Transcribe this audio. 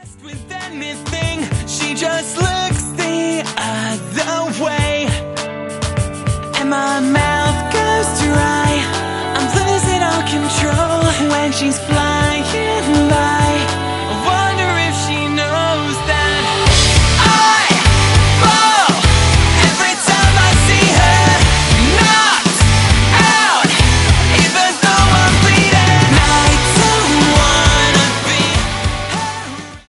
With anything, she just looks the other way, and my mouth goes dry. I'm losing all control when she's flying.